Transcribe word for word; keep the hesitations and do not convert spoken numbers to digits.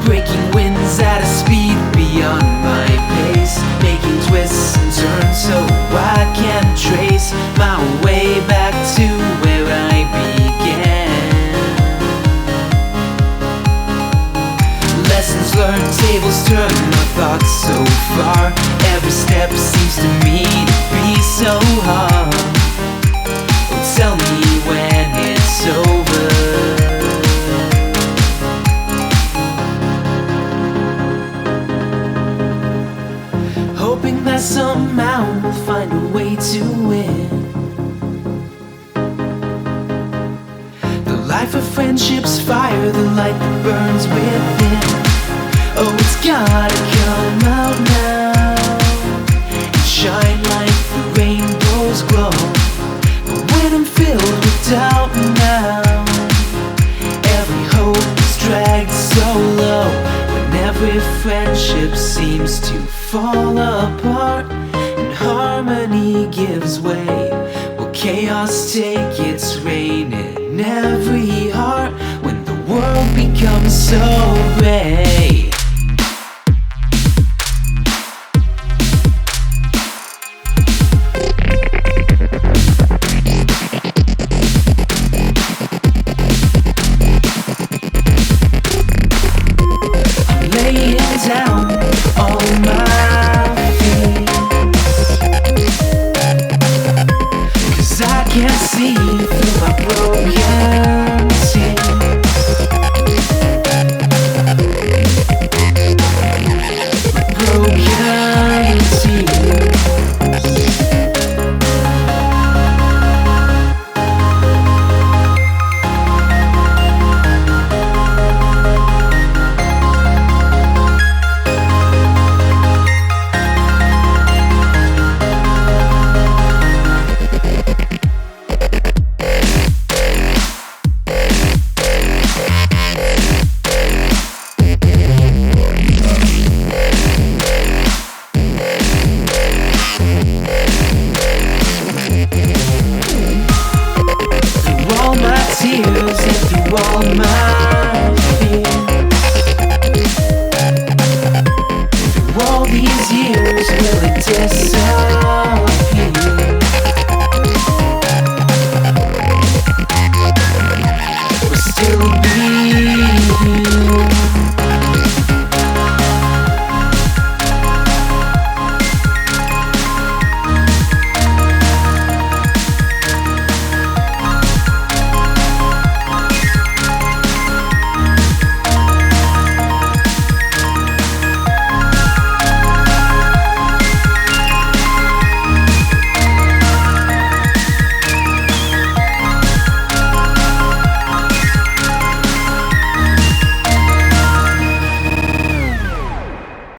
breaking winds at a speed beyond my pace, making twists and turns so I can trace my way back to where I began. Lessons learned, tables turned, my thoughts so far. Every step seems to me to be so hard. Oh, tell me when it's over. Hoping that somehow we'll find a way to win. The life of friendship's fire, the light that burns within. Oh, it's gotta come out now and shine like the rainbow's glow. But when I'm filled with doubt now, every hope is dragged so low. When every friendship seems to fall apart and harmony gives way, will chaos take its reign in every heart when the world becomes so gray?